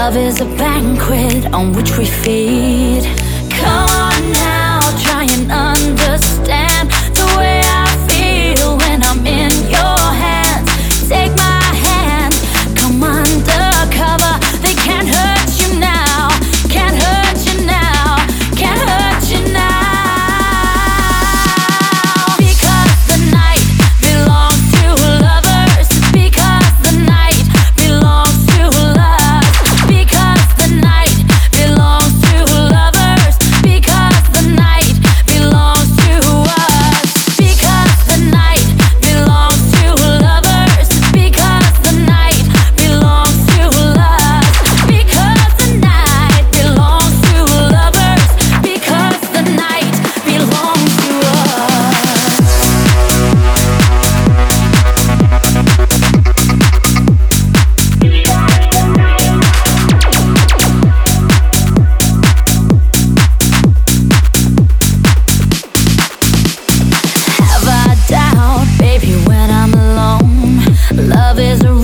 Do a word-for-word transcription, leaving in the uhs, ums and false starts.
Love is a banquet on which we feed. Come on now, try and understand the way I feel when I'm in your hands. Take my hand, come undercover. They can't hurt you now, can't hurt you now, can't hurt you now. Because the night belongs to lovers. Because the night belongs to love. Because the night belongs to lovers. Because the night belongs to us. Because the night belongs to lovers. Because the night belongs to love. Because the night belongs to lovers. Because the night belongs to us. Have I doubt, baby, when I'm alone? Love is a